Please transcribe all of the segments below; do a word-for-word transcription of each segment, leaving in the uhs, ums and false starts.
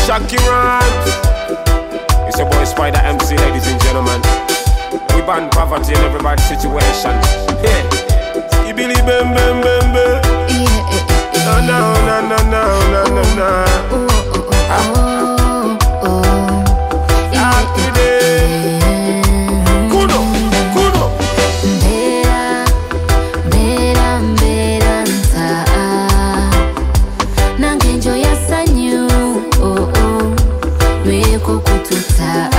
Shocky Rhymes. It's your boy Spider M C, ladies and gentlemen. We ban poverty in everybody's situation. Yeah. Skibili bem bem bem bem. No no no no no no no no. Happy day. Kuno kuno. Mbera mbera mbera nta. Nange njo yasanyu. Oh oh. Lweko kututa.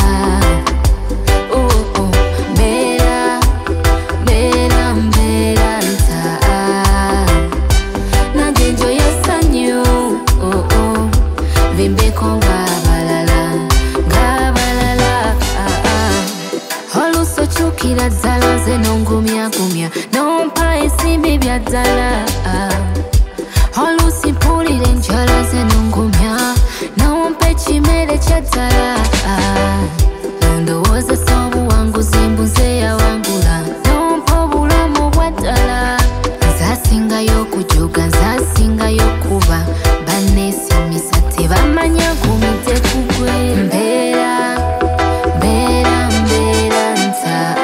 Chukira zala zenongumia gumia nompa esimbi bya zala Holusi mpulire njala zenongumia nompe chimere cha zala Ndowooza sobu wangu zimbuze ya wangula nompa bulamu bwa ddala Nzasingayo kujuga nzasingayo kuba banesimisa tebamanya gumite kugwe Mbera mbera mbera nta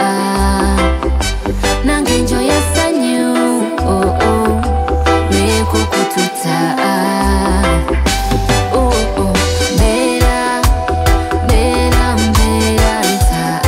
Nange njo yasanyu oh oh Lweko kututa oh oh Mbera mbera mbera nta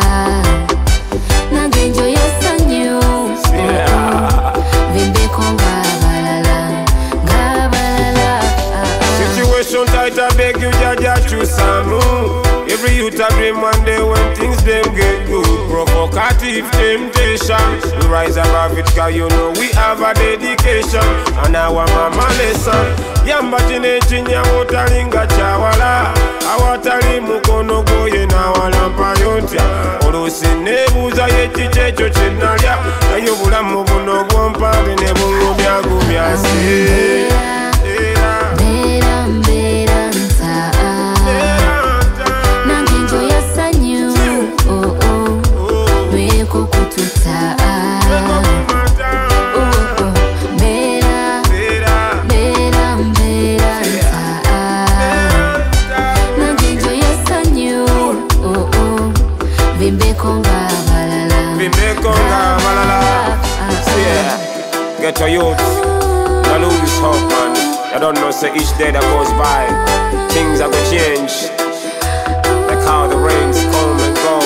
Nange njo yasanyu oh oh Vimbeko ngabalala ngabalala Situation tight, I beg you, Jaja, choose some move. Every youth a dream one day when things them get good. Provocative temptation, we rise above it cause you know we have a dedication. And our mama lesson, yamba chine chinya watalinga chawala awatali mukono goye na walampa yontya olusi nebuuza yekikyekyo kyenalya naye obulamu buno bwompage ne bungumya gumya si Mbera mbera nta Nange njo yasanyu oh oh Lweko kututa oh oh Mbera mbera mbera nta Nange njo yasanyu oh oh Vimbeko ngabalala Vimbeko ngabalala. Yeah. Get your youth. Don't lose hope, man. I don't know, say each day that goes by, things are gonna change. Like how the rains come and go.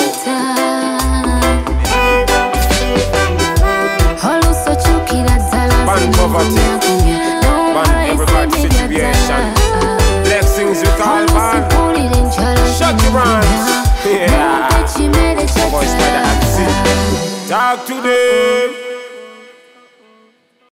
Ban poverty, ban everybody's situation. Blessings we call ban. Shocky Rhymes. Yeah. Boy, Spider M C. Talk to them.